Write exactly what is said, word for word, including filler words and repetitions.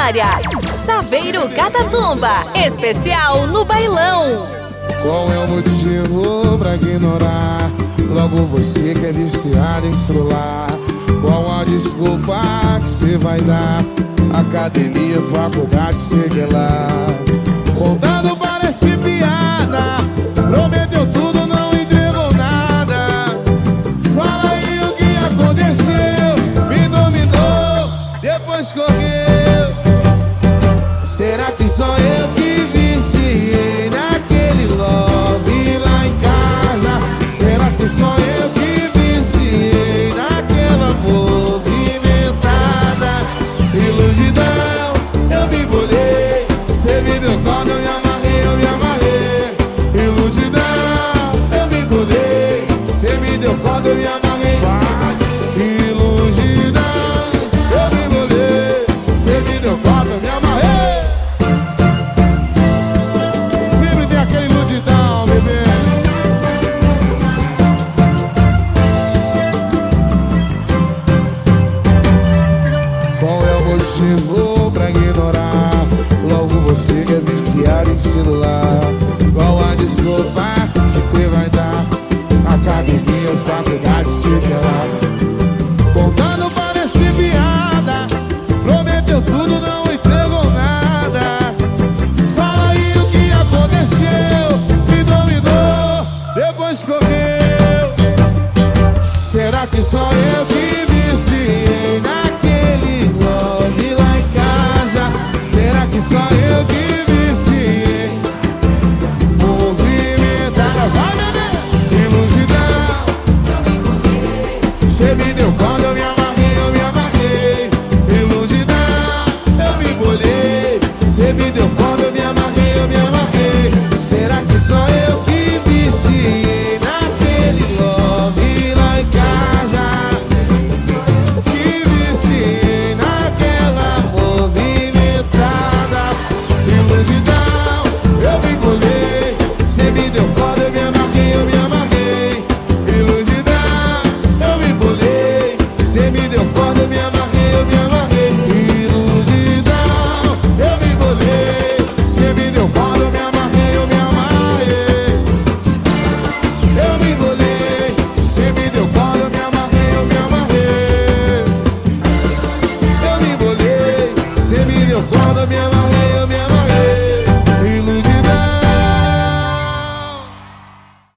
área. Saveiro Catatumba, especial no bailão. Qual é o motivo pra ignorar? Logo você que é viciado em celular. Qual a desculpa que você vai dar? Academia, faculdade, segue lá. Contando parece piada. Prometeu tudo, não entregou nada. Fala aí o que aconteceu. Me dominou, depois correu. Será que sou eu que viciei naquele love lá em casa? Será que sou eu que viciei naquela movimentada? Iludidão, eu me bolei. Cê me deu corda, eu me amarrei, eu me amarrei. Iludidão, eu me bolei. Cê me deu corda, eu me amarrei. Iludidão, eu me bolei. Cê me deu corda, eu me amarrei. Sempre tem aquele iludidão, bebê. Qual é o motivo pra ignorar? Logo você que é viciado em celular. Qual a desculpa que você vai dar? Academia, faculdade, seja lá. Contando parece piada. Prometeu tudo, não entregou nada. Fala aí o que aconteceu. Me dominou, depois correu. Será que só eu